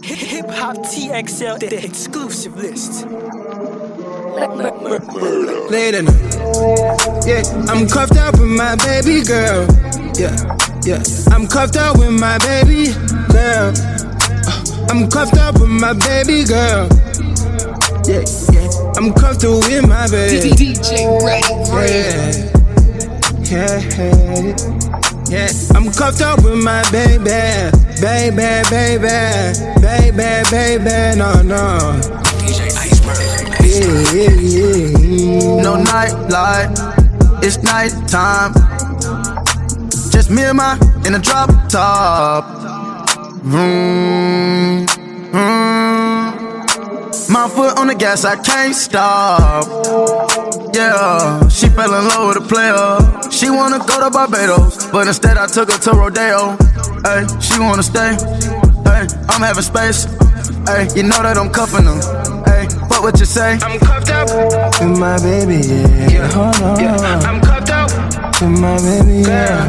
Hip Hop TXL, the exclusive list. Later night. Yeah, I'm cuffed up with my baby girl. Yeah, yeah, I'm cuffed up with my baby girl. I'm cuffed up with my baby girl. Yeah, yeah, I'm cuffed up with my baby. DJ Ray. Yeah, yeah, yeah. I'm cuffed up with my baby, baby, baby, baby, baby. No, no. DJ Iceberg. Yeah. No night light, it's night time. Just me and my in a drop top. My foot on the gas, I can't stop. Yeah, she fell in love with a player. She wanna go to Barbados, but instead I took her to Rodeo. Ay, she wanna stay. Ay, I'm having space. Ay, you know that I'm cuffing her. Ay, what you say? I'm cuffed up with my baby, yeah. Hold on. Yeah. I'm cuffed up with my baby, yeah.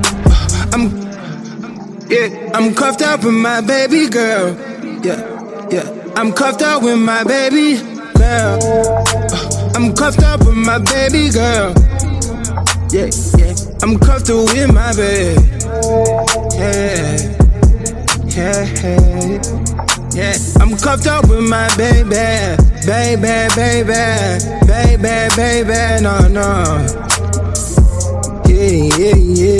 I'm cuffed up with my baby girl. Yeah, yeah. I'm cuffed up with my baby girl. I'm cuffed up with my baby girl. Yeah, yeah. I'm cuffed up with my baby. Yeah, yeah, yeah. I'm cuffed up with my baby, baby, baby, baby, baby. No, no. Yeah, yeah, yeah.